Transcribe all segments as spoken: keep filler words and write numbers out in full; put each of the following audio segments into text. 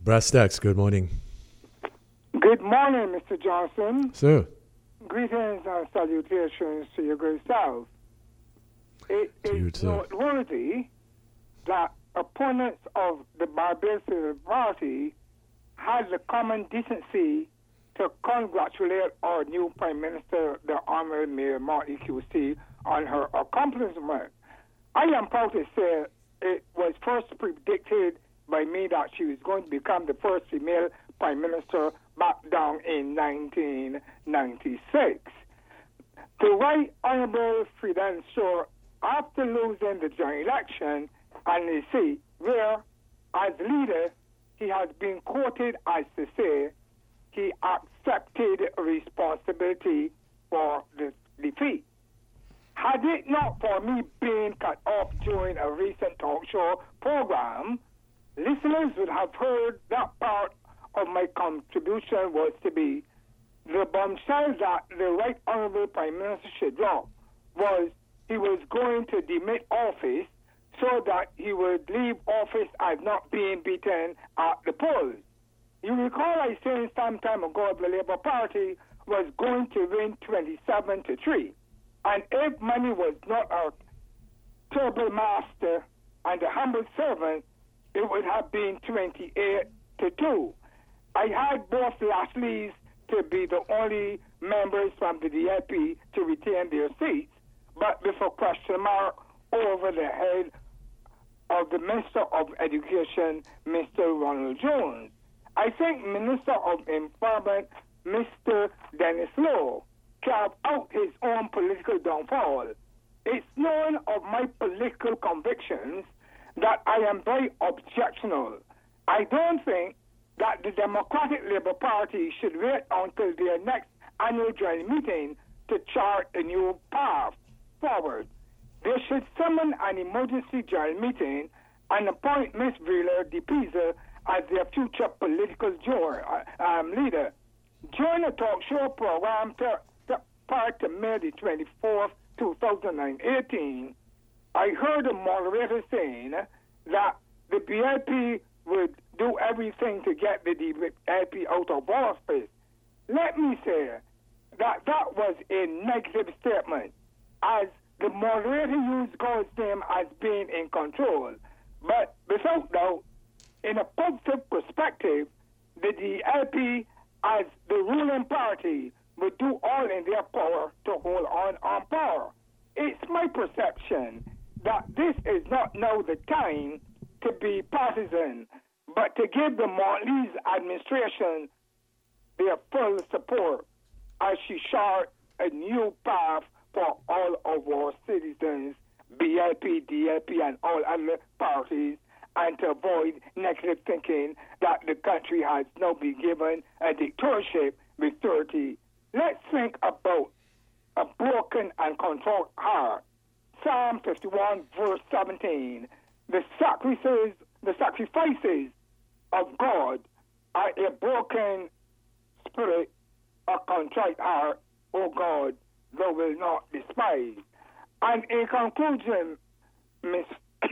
Brass Stacks, good morning. Good morning, Mister Johnson. Sir. Greetings and salutations to your great self. It To you is too. noteworthy that opponents of the Barbados Party had the common decency to congratulate our new Prime Minister, the Honorable Mayor Marty Q C, on her accomplishment. I am proud to say it was first predicted by me that she was going to become the first female Prime Minister back down in nineteen ninety-six. The Right Honorable Freedan Shore, after losing the general election, and you see, where, as leader, he has been quoted as to say he accepted responsibility for the defeat. Had it not for me being cut off during a recent talk show program, listeners would have heard that part of my contribution was to be the bombshell that the Right Honorable Prime Minister should drop was he was going to demit office so that he would leave office as not being beaten at the polls. You recall I saying some time ago the Labour Party was going to win twenty-seven to three. And if money was not our terrible master and a humble servant, it would have been twenty-eight to two. I had both Lashleys to be the only members from the D A P to retain their seats, but with a question mark over the head of the Minister of Education, Mister Ronald Jones. I think Minister of Environment, Mister Dennis Lowe, carved out his own political downfall. It's known of my political convictions that I am very objectionable. I don't think that the Democratic Labour Party should wait until their next annual general meeting to chart a new path forward. They should summon an emergency general meeting and appoint Miss Wheeler DePisa as their future political jur- uh, um, leader. During a talk show program to, to, prior to May the twenty-fourth, two thousand eighteen, I heard a moderator saying that the B A P would do everything to get the D A P out of office. Let me say that that was a negative statement, as the moderator used God's name as being in control. But without doubt, in a positive perspective, the D A P, as the ruling party, would do all in their power to hold on on power. It's my perception that this is not now the time to be partisan, but to give the Motley's administration their full support as she chart a new path for all of our citizens, B A P, D A P, and all other parties, and to avoid negative thinking that the country has now been given a dictatorship with thirty. Let's think about a broken and contrite heart. Psalm fifty-one, verse seventeen. The sacrifices, the sacrifices of God are a broken spirit, a contrite heart, O God, thou will not despise. And in conclusion, Miss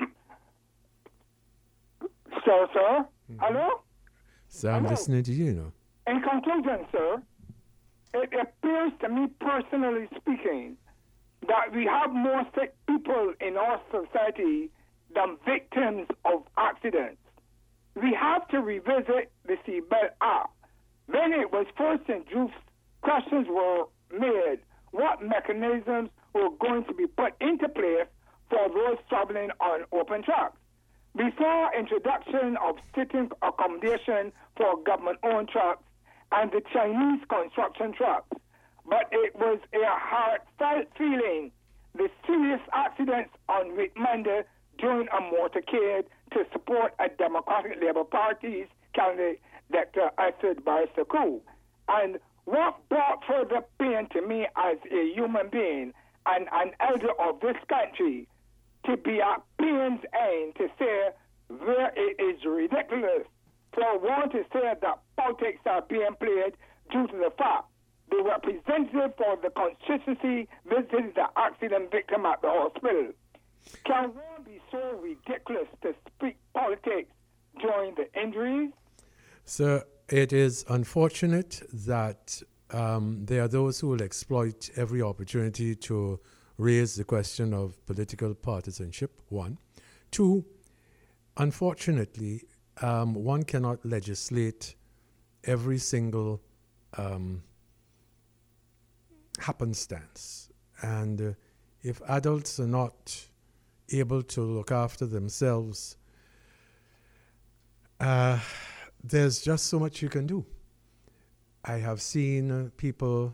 Sir, sir, Mm-hmm. hello? So I'm Hello? listening to you now. In conclusion, sir, it appears to me, personally speaking, that we have more sick people in our society than victims of accidents. We have to revisit the Seatbelt Act. When it was first introduced, questions were made. What mechanisms were going to be put into place for those traveling on open tracks? Before introduction of sitting accommodation for government-owned trucks and the Chinese construction trucks, but it was a heartfelt feeling. The serious accidents on Whitmonday during a motorcade to support a Democratic Labour Party's candidate, Doctor Asad Barsakou. And what brought further pain to me as a human being and an elder of this country, to be at pain's end to say where it is ridiculous for one to say that politics are being played due to the fact the representative for the constituency visited the accident victim at the hospital. Can one be so ridiculous to speak politics during the injuries? So it is unfortunate that um, there are those who will exploit every opportunity to raise the question of political partisanship, one. Two, unfortunately, um, one cannot legislate every single um, happenstance. And uh, if adults are not able to look after themselves, uh, there's just so much you can do. I have seen uh, people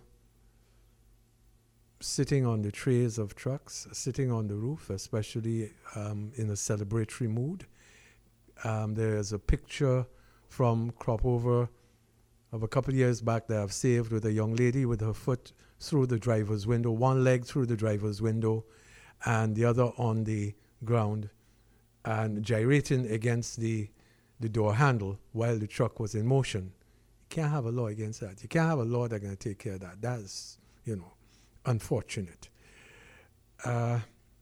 sitting on the trays of trucks, sitting on the roof, especially um, in a celebratory mood. Um, there's a picture from Cropover of a couple of years back that I've saved with a young lady with her foot through the driver's window, one leg through the driver's window, and the other on the ground, and gyrating against the, the door handle while the truck was in motion. You can't have a law against that. You can't have a law that's going to take care of that. That's, you know, unfortunate. Uh,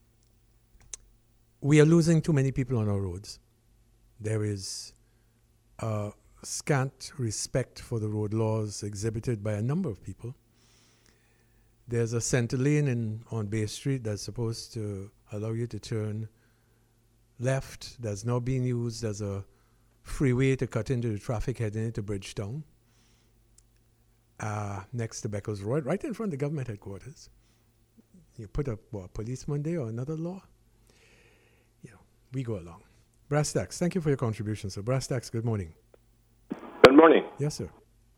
we are losing too many people on our roads. There is uh, scant respect for the road laws exhibited by a number of people. There's a center lane in, on Bay Street that's supposed to allow you to turn left. That's not being used as a freeway to cut into the traffic heading into Bridgetown, uh, next to Beckles Road, right in front of the government headquarters. You put up what, a policeman there or another law? You know, we go along. Brass Tacks, thank you for your contribution, sir. Brass Tacks, good morning. Good morning. Yes, sir.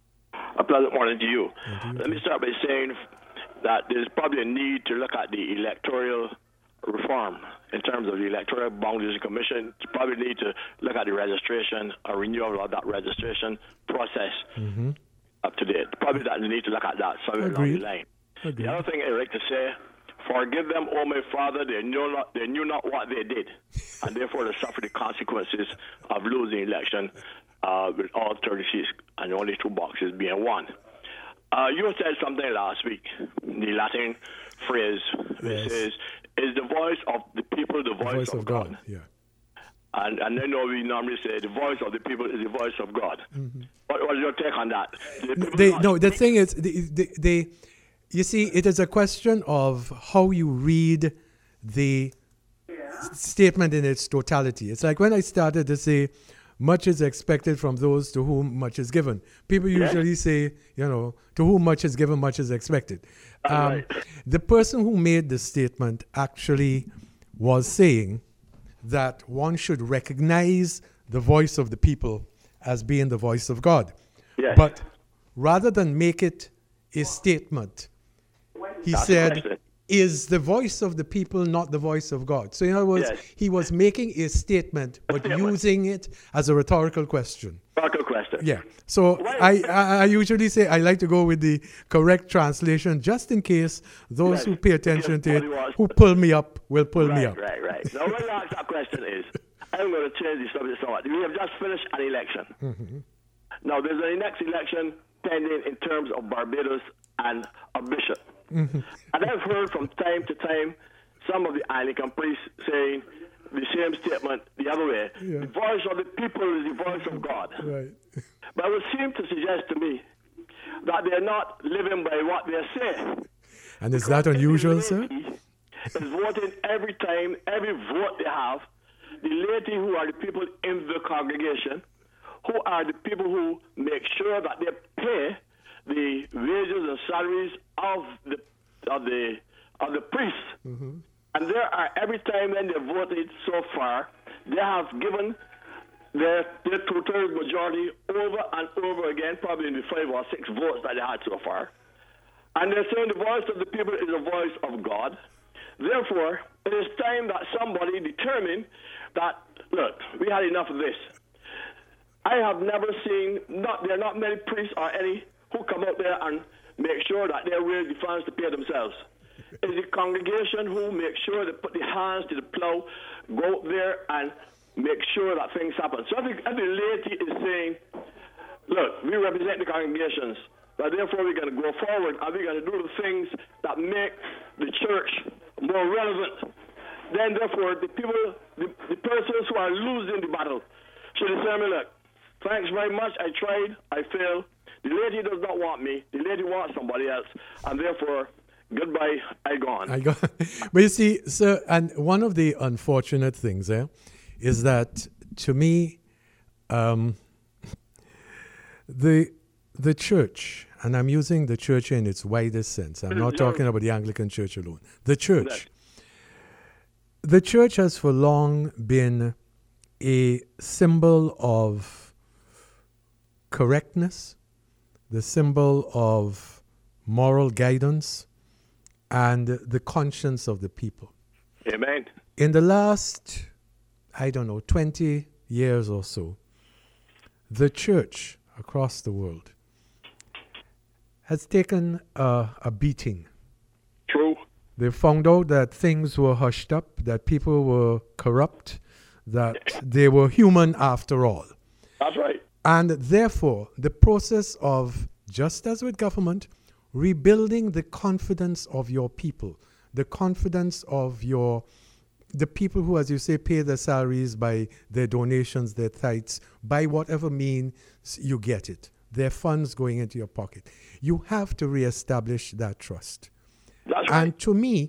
A pleasant morning to you. And to you Let too. me start by saying that there's probably a need to look at the electoral reform in terms of the Electoral Boundaries Commission. You probably need to look at the registration or renewal of that registration process Mm-hmm. up to date. Probably that you need to look at that somewhere along Agreed. the line. Agreed. The other thing I'd like to say, forgive them, O my Father, they knew not they knew not what they did, and therefore they suffer the consequences of losing election uh, with all thirty seats and only two boxes being won. Uh, you said something last week, the Latin phrase, which Yes. is, is the voice of the people the voice, The voice of God, yeah. And, and I know we normally say the voice of the people is the voice of God. Mm-hmm. What was your take on that? The people They, not no, the speak- thing is, they, they, they, you see, it is a question of how you read the s- statement in its totality. It's like when I started to say, much is expected from those to whom much is given. People usually say, you know, to whom much is given, much is expected. Um, right. The person who made the statement actually was saying that one should recognize the voice of the people as being the voice of God. Yes. But rather than make it a statement, he That's the said, question. is the voice of the people not the voice of God? So in other words, Yes. he was making a statement, but statement. using it as a rhetorical question. Rhetorical question. Yeah. So Why- I, I, I usually say I like to go with the correct translation just in case those Yes. who pay attention to it, Because what he who pull me up, will pull me Right, up. right, right. Now, when you ask that question is, I'm going to change the subject somewhat. We have just finished an election. Mm-hmm. Now, there's a next election pending in terms of Barbados and a bishop. Mm-hmm. And I've heard from time to time some of the Anglican priests saying the same statement the other way. Yeah. The voice of the people is the voice of God. Right. But it would seem to suggest to me that they're not living by what they say. And is that unusual, sir? Is voting every time, every vote they have. The laity, who are the people in the congregation, who are the people who make sure that they pay the wages and salaries of the of the of the priests. Mm-hmm. And there are every time when they voted so far, they have given their their two-thirds majority over and over again, probably in the five or six votes that they had so far. And they're saying the voice of the people is the voice of God. Therefore, it is time that somebody determine that, look, we had enough of this. I have never seen, not there are not many priests or any who come out there and make sure that they raise the funds to pay themselves. It's the congregation who make sure they put the hands to the plow, go out there and make sure that things happen. So every, every laity is saying, look, we represent the congregations, but therefore we're going to go forward and we're going to do the things that make the church more relevant. Then therefore the people, the, the persons who are losing the battle should determine, look, Thanks very much. I tried. I failed. The lady does not want me. The lady wants somebody else. And therefore, goodbye, I gone. I got. But you see, sir, and one of the unfortunate things there eh, is that to me, um, the the church, and I'm using the church in its widest sense. I'm not talking about the Anglican Church alone. The church. The church has for long been a symbol of correctness, the symbol of moral guidance, and the conscience of the people. Amen. In the last, I don't know, twenty years or so, the church across the world has taken a, a beating. True. They found out that things were hushed up, that people were corrupt, that they were human after all. That's right. And therefore, the process of, just as with government, rebuilding the confidence of your people, the confidence of your, the people who, as you say, pay their salaries by their donations, their tithes, by whatever means you get it, their funds going into your pocket. You have to reestablish that trust. That's right. And to me,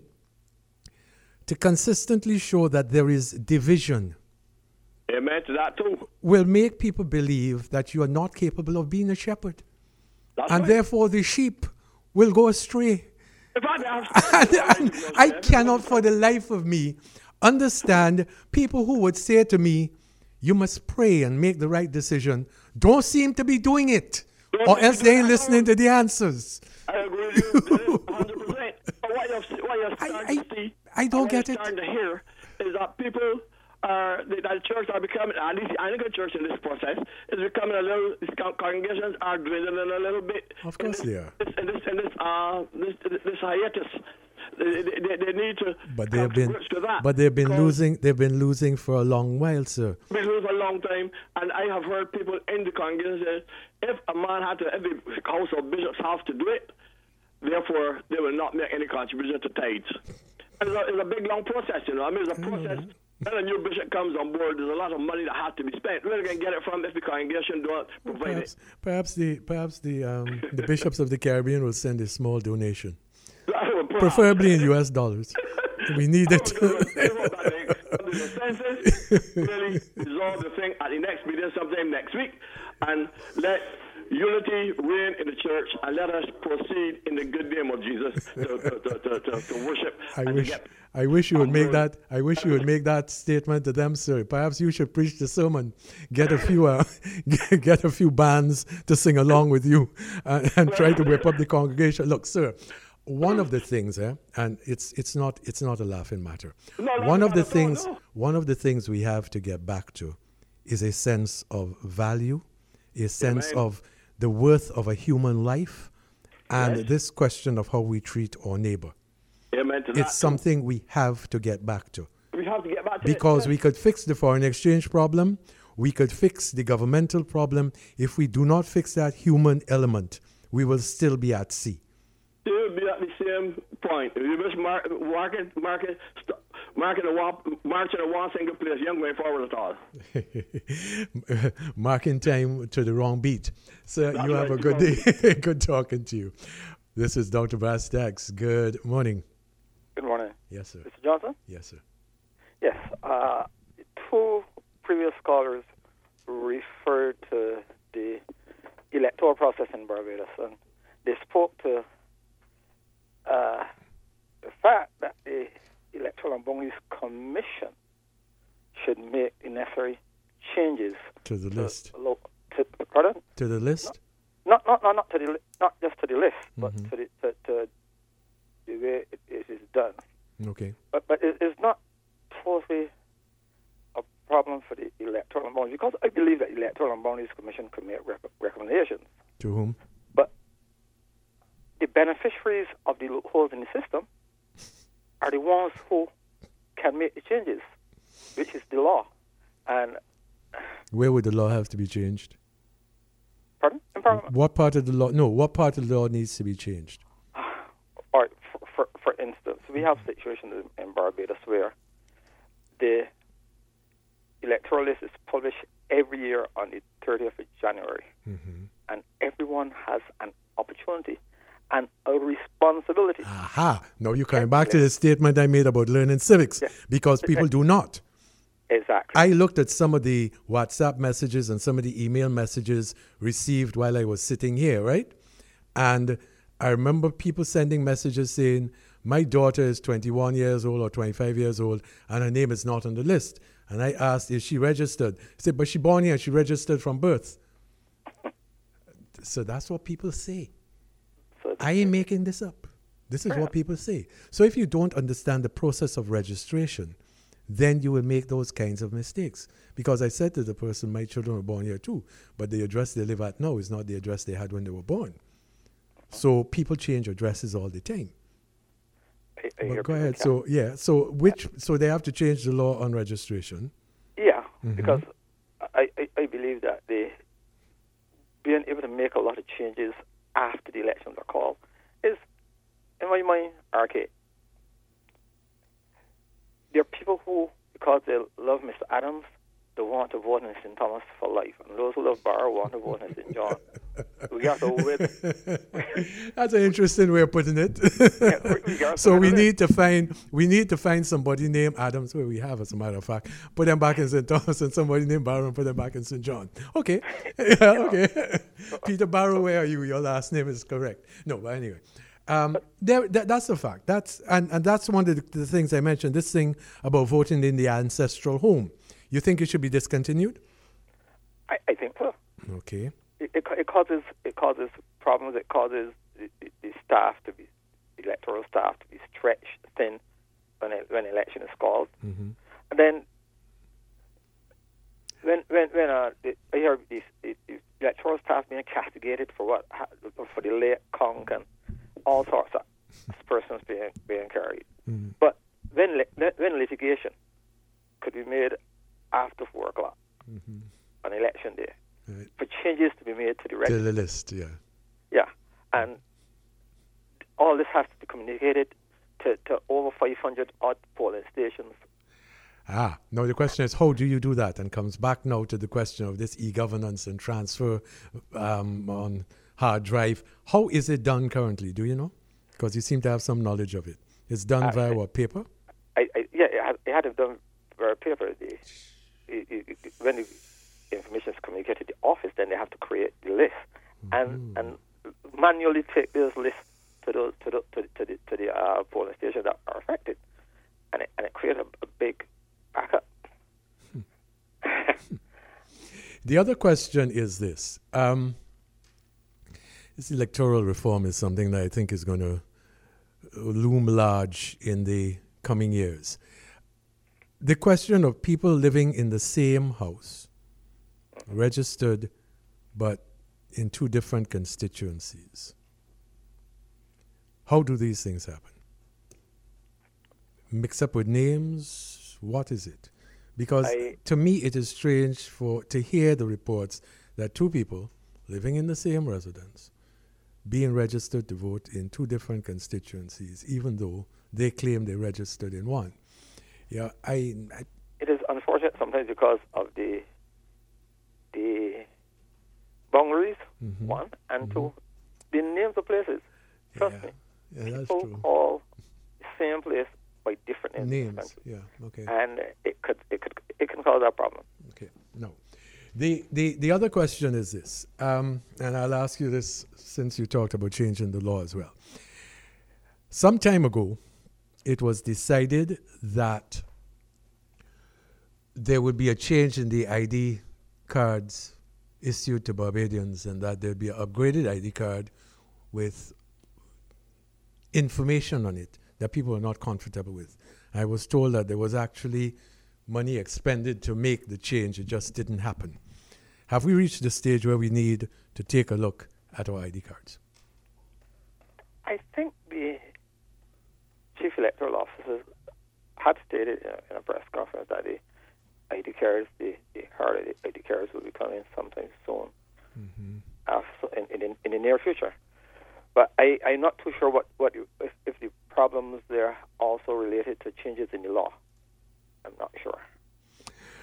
to consistently show that there is division, amen to that too, will make people believe that you are not capable of being a shepherd. That's and right. therefore the sheep will go astray. If I, and, and I cannot for the life of me understand people who would say to me, you must pray and make the right decision, don't seem to be doing it, Don't or else they ain't that. listening to the answers. I agree with you. That is one hundred percent. But what you're, what you're starting I- to see, I don't what get you're it. starting to hear is that people are, that the church are becoming, at least the Anglican church in this process, is becoming a little, these con- congregations are dwindling a little bit. Of course in they this, are. This, in this, in this, uh, this, this hiatus. They, they, they need to But they come have to been, grips with that. but they've been because losing. They've been losing for a long while, sir. we lose a long time, and I have heard people in the congregation say, if a man had to, if the house of bishops have to do it, therefore they will not make any contribution to tithes. And it's a, it's a big, long process, you know. I mean, it's a process. When a new bishop comes on board, there's a lot of money that has to be spent. Where are they going to get it from if the congregation don't provide Perhaps, it? perhaps the perhaps the um, the bishops of the Caribbean will send a small donation, Perhaps. preferably in U S dollars. We need it. The census really resolve the thing at the next meeting sometime next week, and let unity reign in the church, and let us proceed in the good name of Jesus to, to, to, to, to, to worship. I and wish to get I wish you would on make board. that I wish you would make that statement to them, sir. Perhaps you should preach the sermon. Get a few uh, get, get a few bands to sing along with you, and, and try to whip up the congregation. Look, sir, one of the things, eh, and it's it's not it's not a laughing matter. No, no, one no, of the no, things no. one of the things we have to get back to is a sense of value, a sense Amen. of the worth of a human life, and Yes. this question of how we treat our neighbor. Amen to that. It's something we have to get back to. We have to get back to Because it. we could fix the foreign exchange problem, we could fix the governmental problem. If we do not fix that human element, we will still be at sea. It will be at the same point. If you just mark, market, market, st- market a walk, march in a one single place, you ain't going forward at all. Marking time to the wrong beat. So That's you have right, a good you day. Good talking to you. This is Doctor Brass Tacks. Good morning. Good morning. Yes, sir. Mister Johnson? Yes, sir. Yes. Uh, two previous scholars referred to the electoral process in Barbados, and they spoke to uh, the fact that the Electoral and Boundaries Commission should make the necessary changes To the list. To, lo- to, pardon? To the list? Not, not, not, not to the, li- not just to the list, but Mhm. to the to, to the way it, it is done. Okay. But but it, it's not totally a problem for the Electoral and Boundaries, because I believe that the Electoral and Boundaries Commission could make rec- recommendations. To whom? But the beneficiaries of the loopholes in the system are the ones who can make the changes, which is the law. And Where would the law have to be changed? pardon? In Parliament? What part of the law? No, what part of the law needs to be changed? All right, for, for, for instance, we have situations in, in Barbados where the electoral list is published every year on the thirtieth of January. Mm-hmm. And everyone has an opportunity and a responsibility. Aha. Now you're coming back to the statement I made about learning civics, Yeah. because people do not. Exactly. I looked at some of the WhatsApp messages and some of the email messages received while I was sitting here, right? And I remember people sending messages saying, my daughter is twenty-one years old or twenty-five years old and her name is not on the list. And I asked, is she registered? I said, but she born here, she registered from birth. So that's what people say. So I ain't making this up. This is what people say. So if you don't understand the process of registration, then you will make those kinds of mistakes. Because I said to the person, my children were born here too, but the address they live at now is not the address they had when they were born. So people change addresses all the time. I, I hear But go people ahead. can- So yeah. So which? So they have to change the law on registration. Yeah, Mhm. because I, I, I believe that they being able to make a lot of changes after the elections are called is, in my mind, archaic. There are people who, because they love Mister Adams, they want to vote in Saint Thomas for life. And those who love Barrow want to vote in Saint John. We got to with That's an interesting way of putting it. Yeah, we- we got so to we with it. need to find we need to find somebody named Adams, where we have, as a matter of fact, put them back in Saint Thomas, and somebody named Barrow and put them back in Saint John. Okay, yeah, okay. Peter Barrow, where are you? Your last name is correct. No, but anyway. Um, there, that, that's a fact. That's and, and that's one of the, the things I mentioned. This thing about voting in the ancestral home. You think it should be discontinued? I, I think so. Okay. It, it, it causes it causes problems. It causes the, the, the staff to be the electoral staff to be stretched thin when it, when election is called. Mm-hmm. And then when when when uh, the, I hear these the, the electoral staff being castigated for what ha- for the late conk and all sorts of persons being being carried. Mm-hmm. But when li- when litigation could be made after four o'clock Mm-hmm. on election day Right. for changes to be made to the To record. the list, yeah. Yeah, and all this has to be communicated to, to over five hundred odd polling stations. Ah, now the question is, how do you do that? And comes back now to the question of this e-governance and transfer um, on hard drive. How is it done currently? Do you know? Because you seem to have some knowledge of it. It's done Uh, via what, paper? I, I, yeah, it had, it had to be done via paper. The, it, it, it, when the information is communicated to the office, then they have to create the list and and manually take those lists to those to the to, the- to the to the uh, polling stations that are affected, and it and it creates a, a big backup. The other question is this. Um, this electoral reform is something that I think is going to loom large in the coming years. The question of people living in the same house, registered, but in two different constituencies. How do these things happen? Mix up with names? What is it? Because I- to me, it is strange for to hear the reports that two people living in the same residence being registered to vote in two different constituencies, even though they claim they registered in one. Yeah, I, I It is unfortunate sometimes because of the the boundaries, Mhm. one, and two, the names of places. Trust yeah, me, yeah, that's people true. call the same place by different names. Names, essentially. yeah, okay. And it could it could it can cause that problem. Okay, no. The, the, the other question is this, um, and I'll ask you this since you talked about changing the law as well. Some time ago, it was decided that there would be a change in the I D cards issued to Barbadians and that there'd be an upgraded I D card with information on it that people are not comfortable with. I was told that there was actually money expended to make the change. It just didn't happen. Have we reached the stage where we need to take a look at our I D cards? I think the chief electoral officers had stated in a, in a press conference that the I D cards, the, the hard I D cards, will be coming sometime soon, Mm-hmm. uh, so in, in, in the near future. But I, I'm not too sure what, what you, if, if the problems there also related to changes in the law. I'm not sure.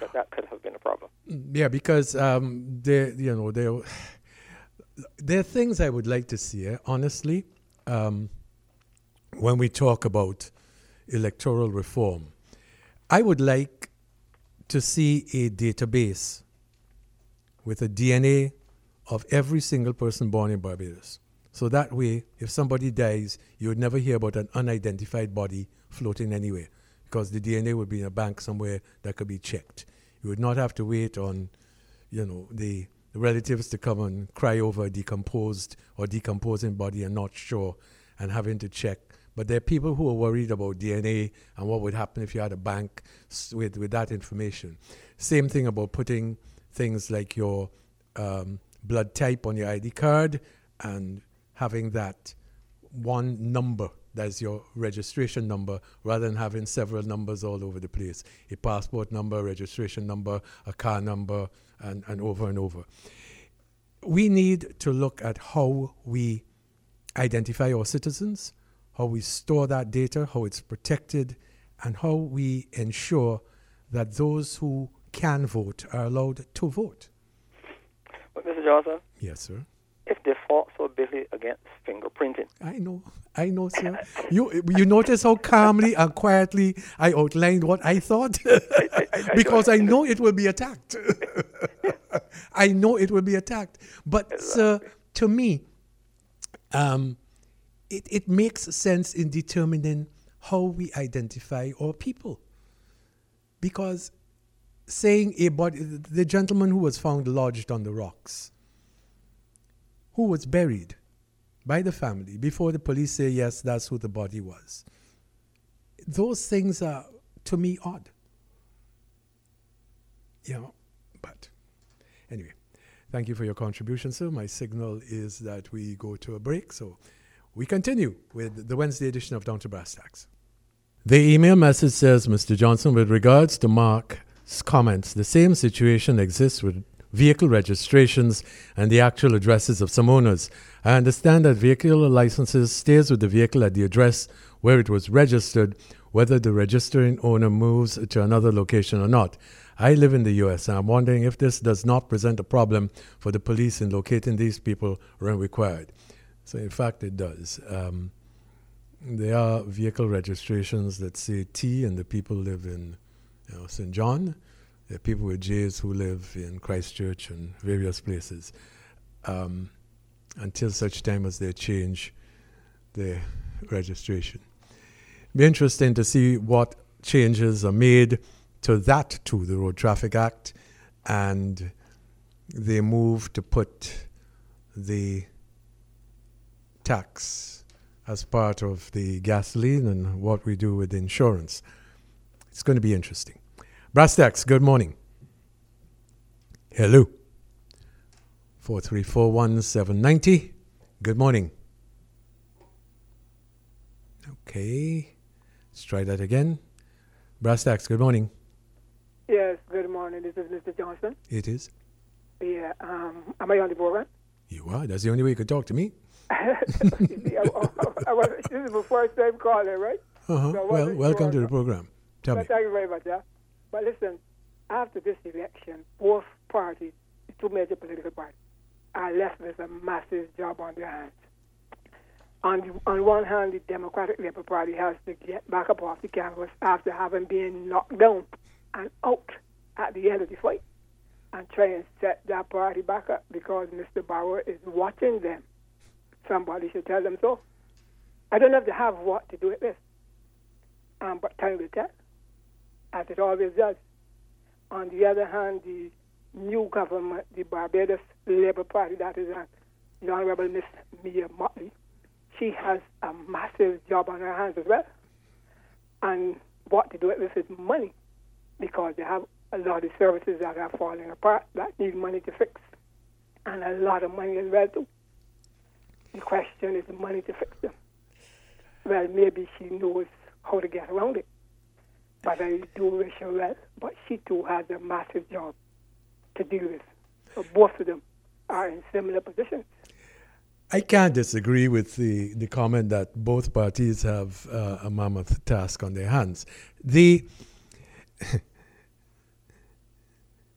that that could have been a problem. Yeah, because um, there, you know, there, there are things I would like to see. Eh? Honestly, um, when we talk about electoral reform, I would like to see a database with a D N A of every single person born in Barbados. So that way, if somebody dies, you would never hear about an unidentified body floating anywhere, because the D N A would be in a bank somewhere that could be checked. You would not have to wait on, you know, the, the relatives to come and cry over a decomposed or decomposing body and not sure and having to check. But there are people who are worried about D N A and what would happen if you had a bank with, with that information. Same thing about putting things like your um, blood type on your I D card and having that one number that's your registration number, rather than having several numbers all over the place. A passport number, registration number, a car number, and, and over and over. We need to look at how we identify our citizens, how we store that data, how it's protected, and how we ensure that those who can vote are allowed to vote. But Mister Johnson? Yes, sir. If they fought so bitterly against fingerprinting. I know, I know, sir. you you notice how calmly and quietly I outlined what I thought? I, I, I, because I, I know it will be attacked. I know it will be attacked. But, exactly. Sir, to me, um, it, it makes sense in determining how we identify our people. Because saying a body, the gentleman who was found lodged on the rocks, who was buried by the family before the police say, yes, that's who the body was. Those things are, to me, odd. You know, but anyway, thank you for your contribution, sir. My signal is that we go to a break, so we continue with the Wednesday edition of Down to Brass Tacks. The email message says, Mister Johnson, with regards to Mark's comments, the same situation exists with vehicle registrations and the actual addresses of some owners. I understand that vehicle licenses stays with the vehicle at the address where it was registered, whether the registering owner moves to another location or not. I live in the U S and I'm wondering if this does not present a problem for the police in locating these people when required. So in fact it does. Um, there are vehicle registrations that say T and the people live in you know, Saint John. There are people with J's who live in Christchurch and various places um, until such time as they change their registration. Be interesting to see what changes are made to that, to the Road Traffic Act, and they move to put the tax as part of the gasoline and what we do with the insurance. It's going to be interesting. Brass Tacks, good morning. Hello. four three four one seven nine zero. Good morning. Okay. Let's try that again. Brass Tacks, good morning. Yes, good morning. This is Mister Johnson. It is. Yeah, um, am I on the program? You are. That's the only way you could talk to me. See, I, I, I was, this is my first time calling, right? Uh-huh. So well, welcome to the program. Tell well, me. Thank you very much, yeah. But listen, after this election, both parties, the two major political parties, are left with a massive job on their hands. On, the, on one hand, the Democratic Labour Party has to get back up off the canvas after having been knocked down and out at the end of the fight and try and set that party back up because Mister Bauer is watching them. Somebody should tell them so. I don't have to have what to do with this, um, but time will tell, as it always does. On the other hand, the new government, the Barbados Labour Party, that is uh, the Honourable Miss Mia Mottley, she has a massive job on her hands as well. And what to do with this is money, because they have a lot of services that are falling apart that need money to fix, and a lot of money as well too. The question is the money to fix them. Well, maybe she knows how to get around it, but I do wish her well. But she too has a massive job to deal with. So both of them are in similar positions. I can't disagree with the, the comment that both parties have uh, a mammoth task on their hands. The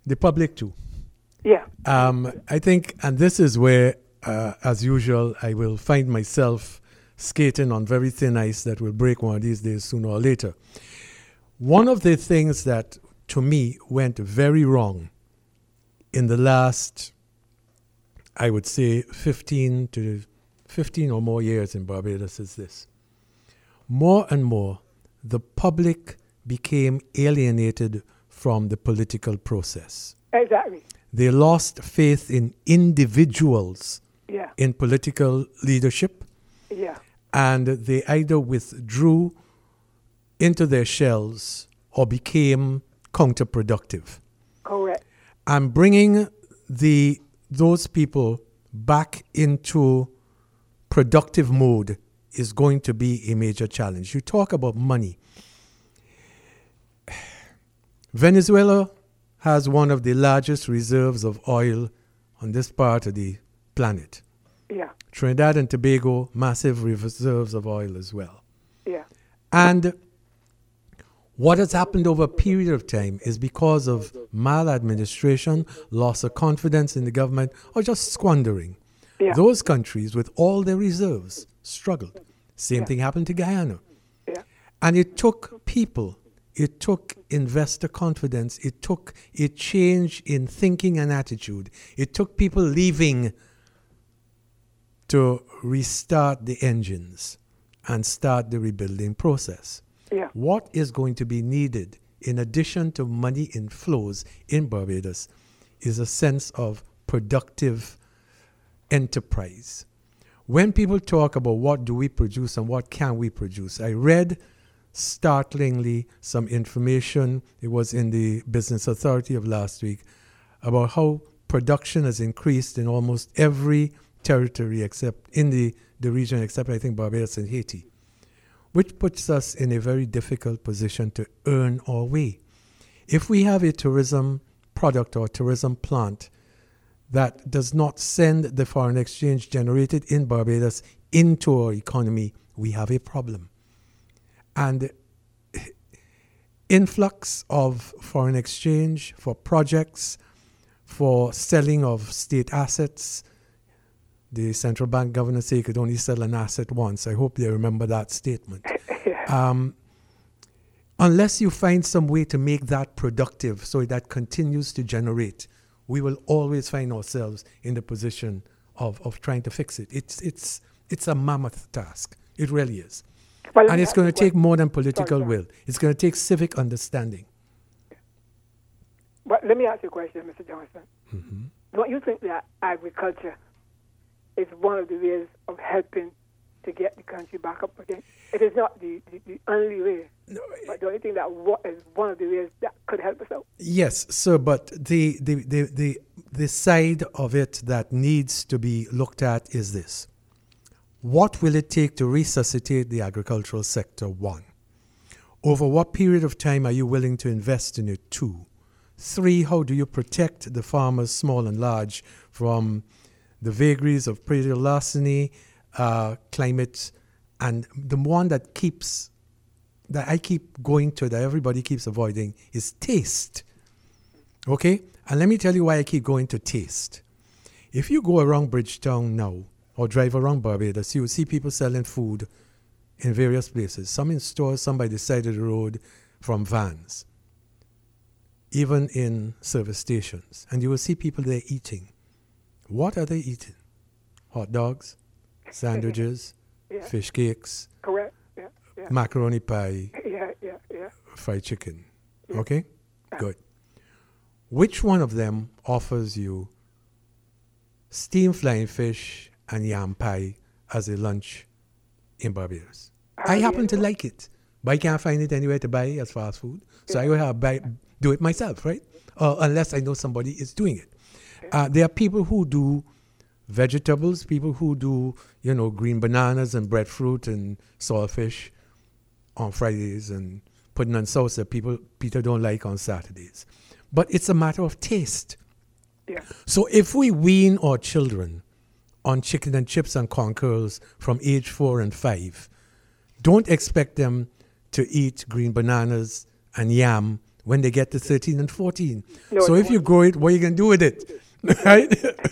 the public too. Yeah. Um, I think, and this is where, uh, as usual, I will find myself skating on very thin ice that will break one of these days, sooner or later. One of the things that, to me, went very wrong in the last, I would say, fifteen to fifteen or more years in Barbados is this. More and more, the public became alienated from the political process. Exactly. They lost faith in individuals Yeah. in political leadership, Yeah. and they either withdrew into their shells or became counterproductive. Correct. And bringing the those people back into productive mode is going to be a major challenge. You talk about money. Venezuela has one of the largest reserves of oil on this part of the planet. Yeah. Trinidad and Tobago, massive reserves of oil as well. Yeah. And what has happened over a period of time is because of maladministration, loss of confidence in the government, or just squandering. Yeah. Those countries with all their reserves struggled. Same Yeah. thing happened to Guyana. Yeah. And it took people, it took investor confidence, it took a change in thinking and attitude. It took people leaving to restart the engines and start the rebuilding process. Yeah. What is going to be needed in addition to money inflows in Barbados is a sense of productive enterprise. When people talk about what do we produce and what can we produce, I read startlingly some information, it was in the Business Authority of last week, about how production has increased in almost every territory except in the, the region except I think Barbados and Haiti, which puts us in a very difficult position to earn our way. If we have a tourism product or tourism plant that does not send the foreign exchange generated in Barbados into our economy, we have a problem. And influx of foreign exchange for projects, for selling of state assets. The central bank governor said you could only sell an asset once. I hope they remember that statement. Um, unless you find some way to make that productive so that continues to generate, we will always find ourselves in the position of, of trying to fix it. It's, it's, it's a mammoth task. It really is. Well, And it's going to take more than political sorry, sorry. will. It's going to take civic understanding. But let me ask you a question, Mister Johnson. Mm-hmm. Don't you think that agriculture is one of the ways of helping to get the country back up again? It is not the, the, the only way. No, but don't you think that what is one of the ways that could help us out? Yes, sir, but the, the, the, the, the side of it that needs to be looked at is this. What will it take to resuscitate the agricultural sector? One. Over what period of time are you willing to invest in it? Two. Three, how do you protect the farmers, small and large, from the vagaries of predial larceny, uh, climate, and the one that keeps, that I keep going to, that everybody keeps avoiding, is taste. Okay? And let me tell you why I keep going to taste. If you go around Bridgetown now, or drive around Barbados, you will see people selling food in various places. Some in stores, some by the side of the road, from vans. Even in service stations. And you will see people there eating. What are they eating? Hot dogs, sandwiches, Yeah. fish cakes, Correct. Yeah. Yeah. macaroni pie, Yeah. Yeah. Yeah. fried chicken. Yeah. Okay? Good. Which one of them offers you steamed flying fish and yam pie as a lunch in Barbados? I happen to like it, but I can't find it anywhere to buy as fast food. So I will have buy, do it myself, right? Uh, unless I know somebody is doing it. Uh, there are people who do vegetables, people who do, you know, green bananas and breadfruit and saltfish on Fridays and pudding and salsa people Peter don't like on Saturdays. But it's a matter of taste. Yeah. So if we wean our children on chicken and chips and corn curls from age four and five, don't expect them to eat green bananas and yam when they get to thirteen and fourteen. No, so they if you won't. grow it, what are you going to do with it? Right?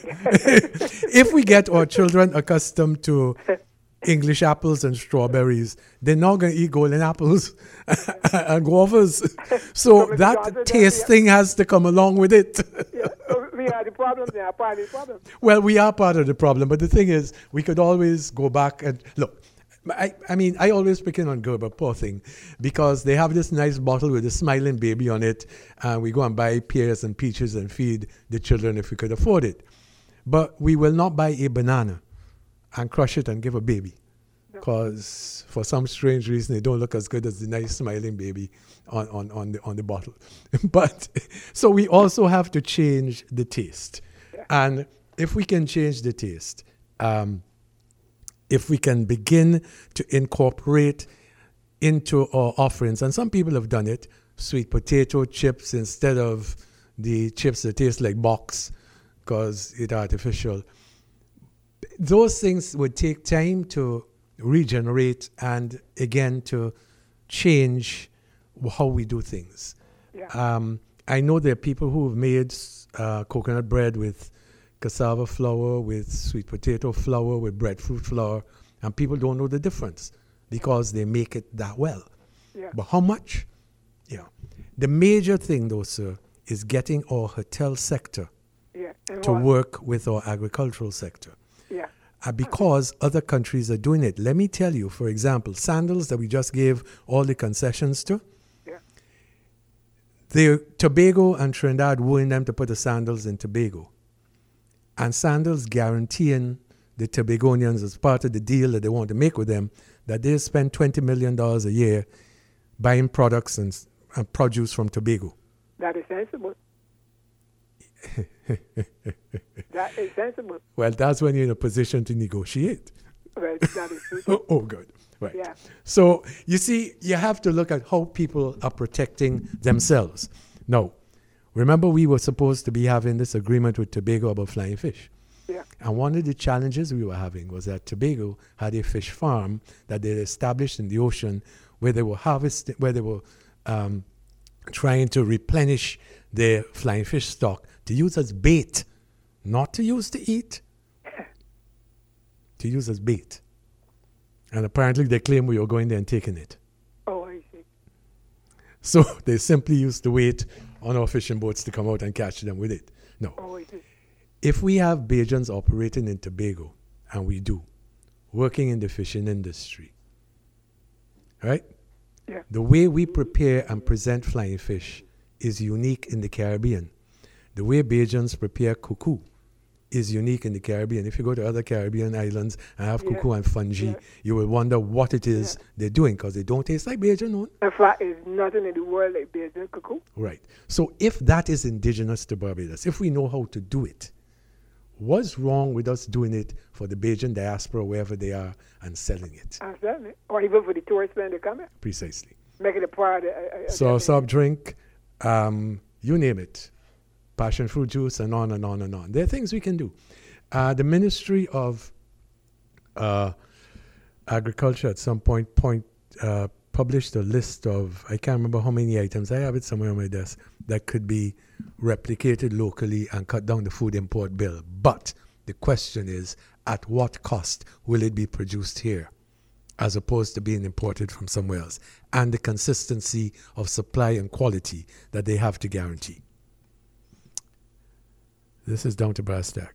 If we get our children accustomed to English apples and strawberries, they're not going to eat golden apples and guavas. So Mister that Johnson, taste yeah. thing has to come along with it. Yeah, so we are the problem. They are part of the problem. Well, we are part of the problem, but the thing is, we could always go back and look. I, I mean, I always picking on Gerber, poor thing, because they have this nice bottle with a smiling baby on it, and we go and buy pears and peaches and feed the children if we could afford it. But we will not buy a banana and crush it and give a baby, because for some strange reason, they don't look as good as the nice smiling baby on, on, on, the, on the bottle. But so we also have to change the taste. And if we can change the taste, um, if we can begin to incorporate into our offerings, and some people have done it, sweet potato chips instead of the chips that taste like box because it's artificial. Those things would take time to regenerate and, again, to change how we do things. Yeah. Um, I know there are people who have made uh, coconut bread with cassava flour, with sweet potato flour, with breadfruit flour, and people don't know the difference because they make it that well. Yeah. But how much? Yeah. The major thing, though, sir, is getting our hotel sector Yeah. And to what? work with our agricultural sector. Yeah. Uh, because other countries are doing it. Let me tell you, for example, sandals that we just gave all the concessions to, Yeah. the Tobago and Trinidad wooing them to put the sandals in Tobago. And Sandals guaranteeing the Tobagonians, as part of the deal that they want to make with them, that they spend twenty million dollars a year buying products and, and produce from Tobago. That is sensible. That is sensible. Well, that's when you're in a position to negotiate. Well, that is true. Oh, oh, good. Right. Yeah. So, you see, you have to look at how people are protecting themselves. Now, remember we were supposed to be having this agreement with Tobago about flying fish. Yeah. And one of the challenges we were having was that Tobago had a fish farm that they established in the ocean where they were harvesting, where they were um, trying to replenish their flying fish stock to use as bait, not to use to eat, to use as bait. And apparently they claim we were going there and taking it. Oh, I see. So they simply used to wait on our fishing boats to come out and catch them with it. No. Oh, I see. If we have Bajans operating in Tobago, and we do, working in the fishing industry, right? Yeah. The way we prepare and present flying fish is unique in the Caribbean. The way Bajans prepare cuckoo is unique in the Caribbean. If you go to other Caribbean islands and have Yeah. cuckoo and fungi, Yeah. you will wonder what it is they're doing because they don't taste like Bajan. No? In fact, there's nothing in the world like Bajan cuckoo. Right. So if that is indigenous to Barbados, if we know how to do it, what's wrong with us doing it for the Bajan diaspora, wherever they are, and selling it? I'm saying it. Or even for the tourists when they come in. Precisely. Make it a part of uh, uh, So soft drink, um, you name it, passion fruit juice, and on and on and on. There are things we can do. Uh, the Ministry of uh, Agriculture at some point point uh, published a list of, I can't remember how many items, I have it somewhere on my desk, that could be replicated locally and cut down the food import bill. But the question is, at what cost will it be produced here, as opposed to being imported from somewhere else, and the consistency of supply and quality that they have to guarantee. This is Down to Brass Tack.